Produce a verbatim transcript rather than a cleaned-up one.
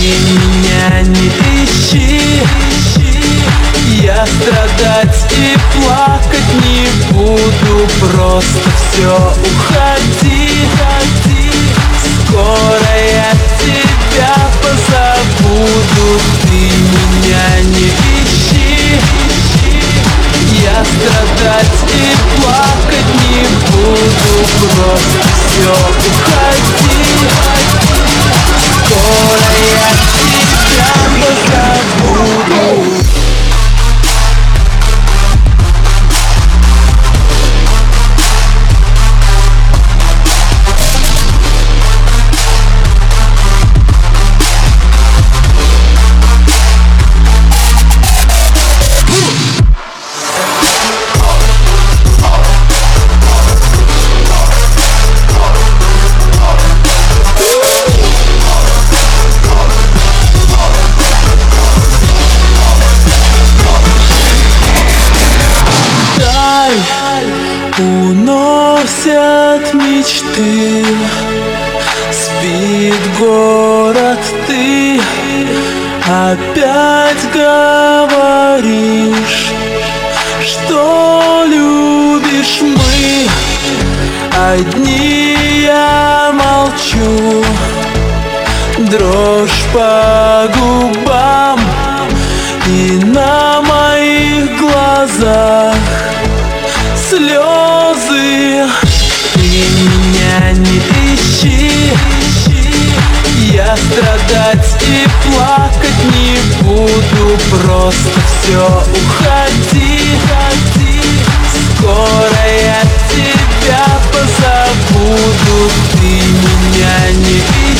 меня не ищи, я страдать и плакать не буду. Просто все, уходи, скоро я тебя позабуду. Ты меня не ищи, я страдать и плакать не буду. Просто все, уходи, скоро я тебя позабуду. Уносят мечты, спит город, ты опять говоришь, что любишь. Мы одни, я молчу, дрожь по губам и на моих глазах слезы. Ты меня не ищи, я страдать и плакать не буду. Просто все, уходи, скоро я тебя позабуду. Ты меня не ищи,